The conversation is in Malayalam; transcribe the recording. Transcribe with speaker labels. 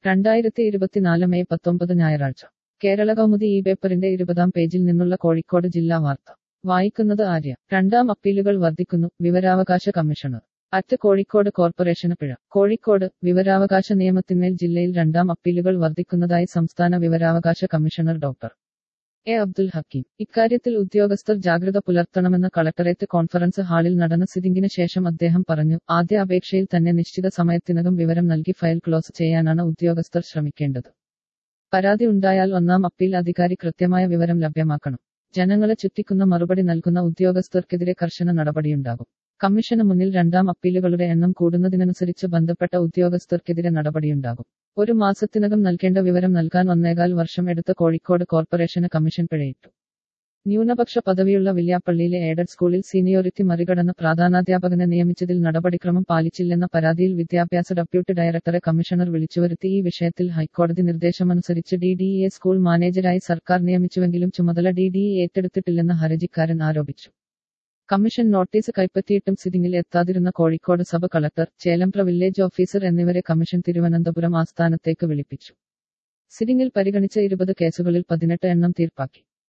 Speaker 1: 2024 മെയ് 19 ഞായറാഴ്ച കേരള കൗമുദി ഈ പേപ്പറിന്റെ 20-ാം പേജിൽ നിന്നുള്ള കോഴിക്കോട് ജില്ലാ വാർത്ത വായിക്കുന്നത് ആര്യ. രണ്ടാം അപ്പീലുകൾ വർദ്ധിക്കുന്നു വിവരാവകാശ കമ്മീഷണർ കോഴിക്കോട് കോർപ്പറേഷന് പിഴ. കോഴിക്കോട് വിവരാവകാശ നിയമത്തിന്മേൽ ജില്ലയിൽ രണ്ടാം അപ്പീലുകൾ വർദ്ധിക്കുന്നതായി സംസ്ഥാന വിവരാവകാശ commissioner doctor A Abdul Hakeem. ഇക്കാര്യത്തിൽ ഉദ്യോഗസ്ഥർ ജാഗ്രത പുലർത്തണമെന്ന് കളക്ടറേറ്റ് കോൺഫറൻസ് ഹാളിൽ നടന്ന സിറ്റിംഗിന് ശേഷം അദ്ദേഹം പറഞ്ഞു. ആദ്യ അപേക്ഷയിൽ തന്നെ നിശ്ചിത സമയത്തിനകം വിവരം നൽകി ഫയൽ ക്ലോസ് ചെയ്യാനാണ് ഉദ്യോഗസ്ഥർ ശ്രമിക്കേണ്ടത്. പരാതി ഉണ്ടായാൽ ഒന്നാം അപ്പീൽ അധികാരി കൃത്യമായ വിവരം ലഭ്യമാക്കണം. ജനങ്ങളെ ചുറ്റിക്കുന്ന മറുപടി നൽകുന്ന ഉദ്യോഗസ്ഥർക്കെതിരെ കർശന നടപടിയുണ്ടാകും. കമ്മീഷന് മുന്നിൽ രണ്ടാം അപ്പീലുകളുടെ എണ്ണം കൂടുന്നതിനനുസരിച്ച് ബന്ധപ്പെട്ട ഉദ്യോഗസ്ഥർക്കെതിരെ നടപടിയുണ്ടാകും. ഒരു മാസത്തിനകം നൽകേണ്ട വിവരം നൽകാൻ 1.25 വർഷം എടുത്ത കോഴിക്കോട് കോർപ്പറേഷന് കമ്മീഷൻ പിഴയിട്ടു. ന്യൂനപക്ഷ പദവിയുള്ള വില്യാപ്പള്ളിയിലെ എയ്ഡഡ് സ്കൂളിൽ സീനിയോറിറ്റി മറികടന്ന് പ്രധാനാധ്യാപകനെ നിയമിച്ചതിൽ നടപടിക്രമം പാലിച്ചില്ലെന്ന പരാതിയിൽ വിദ്യാഭ്യാസ ഡെപ്യൂട്ടി ഡയറക്ടറെ കമ്മീഷണർ വിളിച്ചുവരുത്തി. ഈ വിഷയത്തിൽ ഹൈക്കോടതി നിർദ്ദേശമനുസരിച്ച് DDE സ്കൂൾ മാനേജരായി സർക്കാർ നിയമിച്ചുവെങ്കിലും ചുമതല DDE ഏറ്റെടുത്തിട്ടില്ലെന്ന് ഹർജിക്കാരൻ ആരോപിച്ചു. കമ്മീഷൻ നോട്ടീസ് കൈപ്പറ്റിയിട്ടും സിറ്റിംഗിൽ എത്താതിരുന്ന Kozhikode sub collector, Chelembra village officer എന്നിവരെ കമ്മീഷൻ തിരുവനന്തപുരം ആസ്ഥാനത്തേക്ക് വിളിപ്പിച്ചു. സിറ്റിംഗിൽ പരിഗണിച്ച 20 കേസുകളിൽ 18 എണ്ണം തീർപ്പാക്കി.